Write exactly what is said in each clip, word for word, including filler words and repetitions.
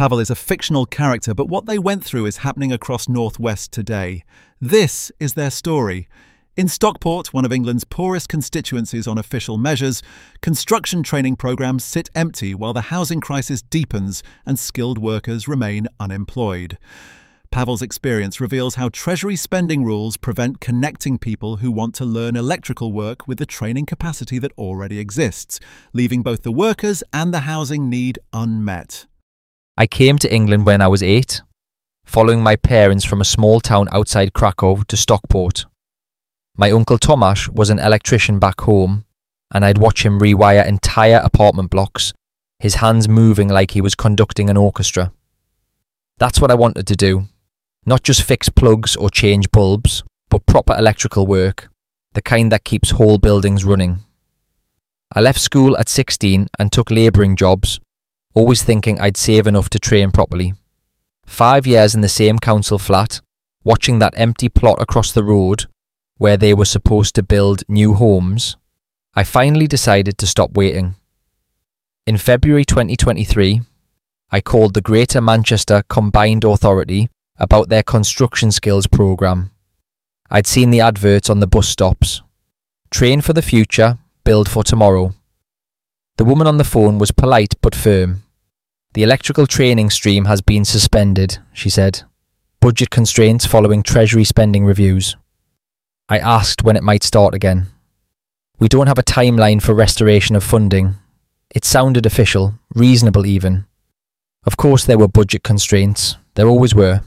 Pavel is a fictional character, but what they went through is happening across North West today. This is their story. In Stockport, one of England's poorest constituencies on official measures, construction training programmes sit empty while the housing crisis deepens and skilled workers remain unemployed. Pavel's experience reveals how Treasury spending rules prevent connecting people who want to learn electrical work with the training capacity that already exists, leaving both the workers and the housing need unmet. I came to England when I was eight, following my parents from a small town outside Krakow to Stockport. My uncle Tomasz was an electrician back home, and I'd watch him rewire entire apartment blocks, his hands moving like he was conducting an orchestra. That's what I wanted to do. Not just fix plugs or change bulbs, but proper electrical work, the kind that keeps whole buildings running. I left school at sixteen and took labouring jobs, always thinking I'd save enough to train properly. Five years in the same council flat, watching that empty plot across the road, where they were supposed to build new homes, I finally decided to stop waiting. In February twenty twenty-three, I called the Greater Manchester Combined Authority about their construction skills programme. I'd seen the adverts on the bus stops. Train for the future, build for tomorrow. The woman on the phone was polite but firm. The electrical training stream has been suspended, she said. Budget constraints following Treasury spending reviews. I asked when it might start again. We don't have a timeline for restoration of funding. It sounded official, reasonable even. Of course there were budget constraints. There always were.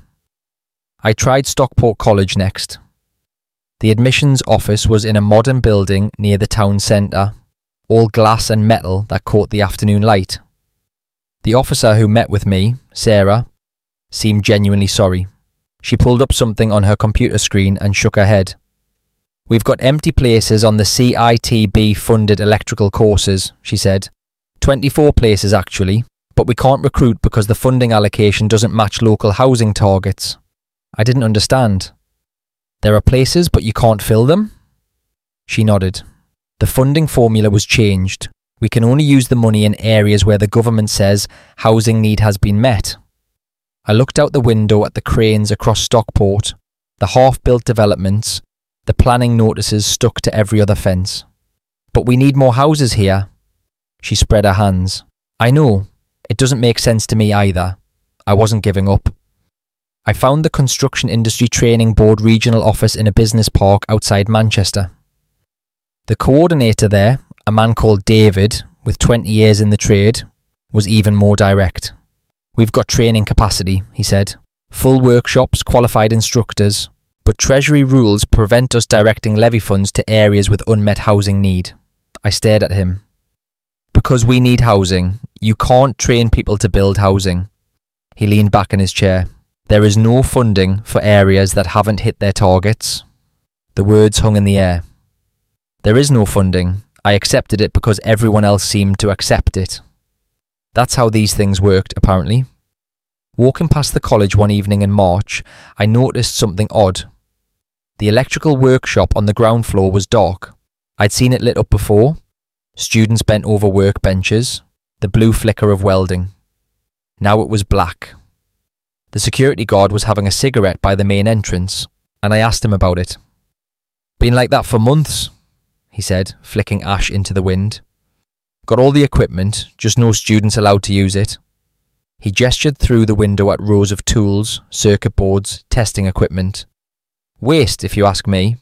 I tried Stockport College next. The admissions office was in a modern building near the town centre, all glass and metal that caught the afternoon light. The officer who met with me, Sarah, seemed genuinely sorry. She pulled up something on her computer screen and shook her head. We've got empty places on the C I T B-funded electrical courses, she said. twenty-four places actually, but we can't recruit because the funding allocation doesn't match local housing targets. I didn't understand. There are places, but you can't fill them? She nodded. The funding formula was changed. We can only use the money in areas where the government says housing need has been met. I looked out the window at the cranes across Stockport, the half-built developments, the planning notices stuck to every other fence. But we need more houses here. She spread her hands. I know. It doesn't make sense to me either. I wasn't giving up. I found the Construction Industry Training Board regional office in a business park outside Manchester. The coordinator there, a man called David, with twenty years in the trade, was even more direct. We've got training capacity, he said. Full workshops, qualified instructors, but Treasury rules prevent us directing levy funds to areas with unmet housing need. I stared at him. Because we need housing, you can't train people to build housing. He leaned back in his chair. There is no funding for areas that haven't hit their targets. The words hung in the air. There is no funding. I accepted it because everyone else seemed to accept it. That's how these things worked, apparently. Walking past the college one evening in March, I noticed something odd. The electrical workshop on the ground floor was dark. I'd seen it lit up before. Students bent over workbenches, the blue flicker of welding. Now it was black. The security guard was having a cigarette by the main entrance, and I asked him about it. Been like that for months, he said, flicking ash into the wind. Got all the equipment, just no students allowed to use it. He gestured through the window at rows of tools, circuit boards, testing equipment. Waste, if you ask me.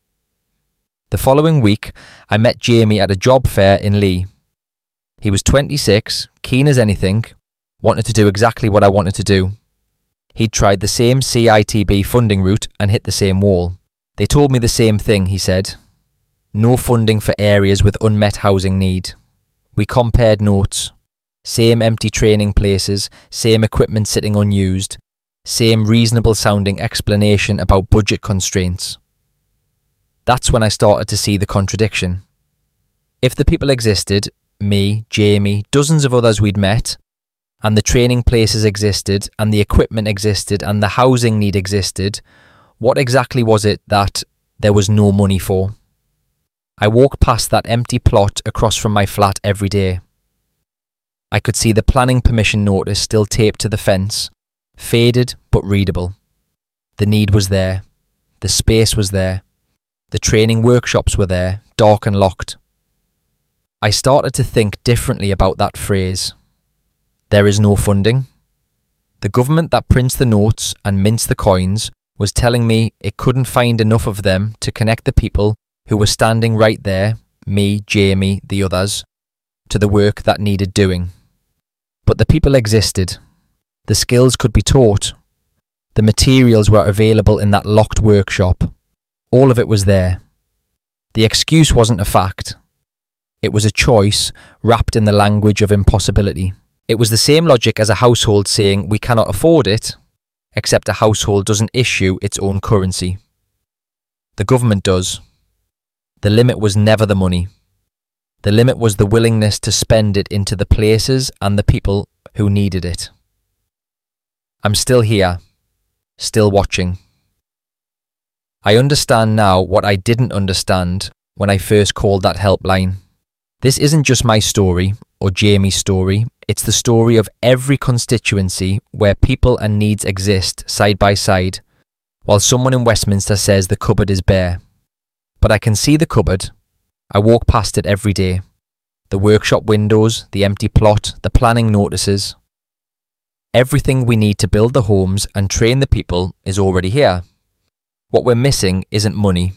The following week, I met Jamie at a job fair in Leigh. He was twenty-six, keen as anything, wanted to do exactly what I wanted to do. He'd tried the same C I T B funding route and hit the same wall. They told me the same thing, he said. No funding for areas with unmet housing need. We compared notes. Same empty training places, same equipment sitting unused, same reasonable sounding explanation about budget constraints. That's when I started to see the contradiction. If the people existed, me, Jamie, dozens of others we'd met, and the training places existed, and the equipment existed, and the housing need existed, what exactly was it that there was no money for? I walked past that empty plot across from my flat every day. I could see the planning permission notice still taped to the fence, faded but readable. The need was there. The space was there. The training workshops were there, dark and locked. I started to think differently about that phrase. There is no funding. The government that prints the notes and mints the coins was telling me it couldn't find enough of them to connect the people who were standing right there, me, Jamie, the others, to the work that needed doing. But the people existed. The skills could be taught. The materials were available in that locked workshop. All of it was there. The excuse wasn't a fact. It was a choice wrapped in the language of impossibility. It was the same logic as a household saying we cannot afford it, except a household doesn't issue its own currency. The government does. The limit was never the money. The limit was the willingness to spend it into the places and the people who needed it. I'm still here, still watching. I understand now what I didn't understand when I first called that helpline. This isn't just my story or Jamie's story, it's the story of every constituency where people and needs exist side by side, while someone in Westminster says the cupboard is bare. But I can see the cupboard. I walk past it every day. The workshop windows, the empty plot, the planning notices. Everything we need to build the homes and train the people is already here. What we're missing isn't money.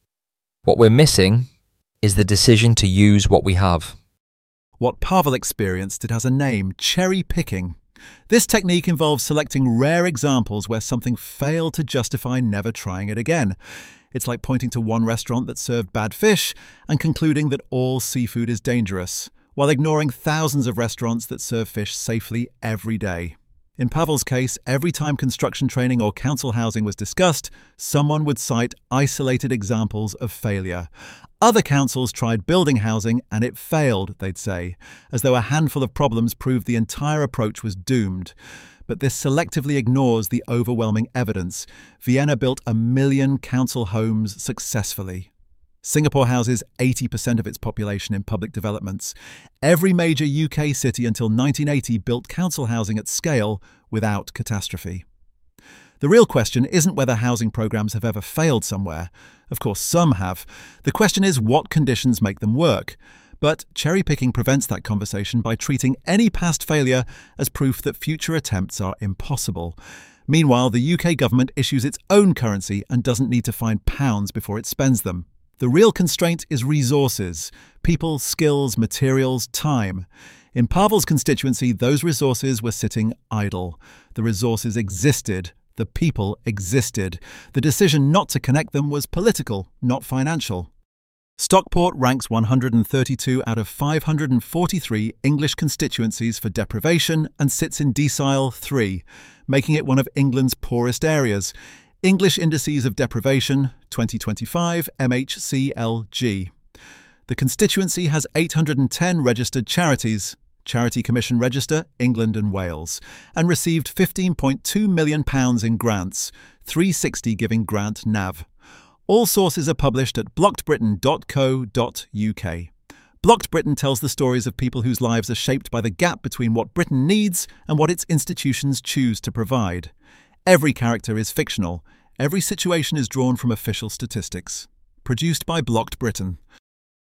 What we're missing is the decision to use what we have. What Pavel experienced, it has a name, cherry picking. This technique involves selecting rare examples where something failed to justify never trying it again. It's like pointing to one restaurant that served bad fish and concluding that all seafood is dangerous, while ignoring thousands of restaurants that serve fish safely every day. In Pavel's case, every time construction training or council housing was discussed, someone would cite isolated examples of failure. Other councils tried building housing and it failed, they'd say, as though a handful of problems proved the entire approach was doomed. But this selectively ignores the overwhelming evidence. Vienna built a million council homes successfully. Singapore houses eighty percent of its population in public developments. Every major U K city until nineteen eighty built council housing at scale without catastrophe. The real question isn't whether housing programmes have ever failed somewhere. Of course, some have. The question is what conditions make them work. But cherry-picking prevents that conversation by treating any past failure as proof that future attempts are impossible. Meanwhile, the U K government issues its own currency and doesn't need to find pounds before it spends them. The real constraint is resources: people, skills, materials, time. In Pavel's constituency, those resources were sitting idle. The resources existed. The people existed. The decision not to connect them was political, not financial. Stockport ranks one hundred thirty-two out of five hundred forty-three English constituencies for deprivation and sits in decile three, making it one of England's poorest areas. English Indices of Deprivation, twenty twenty-five, M H C L G. The constituency has eight hundred ten registered charities, Charity Commission Register, England and Wales, and received fifteen point two million pounds in grants, three sixty giving grant N A V. All sources are published at blocked britain dot co dot U K. Blocked Britain tells the stories of people whose lives are shaped by the gap between what Britain needs and what its institutions choose to provide. Every character is fictional. Every situation is drawn from official statistics. Produced by Blocked Britain.